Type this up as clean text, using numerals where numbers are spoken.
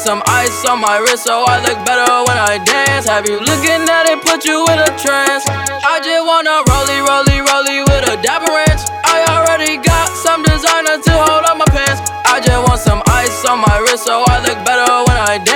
some ice on my wrist so I look better when I dance. Have you looking at it, put you in a trance? I just wanna rollie, rollie, rollie with a dapper ranch. I already got some designer to hold up my pants. I just want some ice on my wrist so I look better when I dance.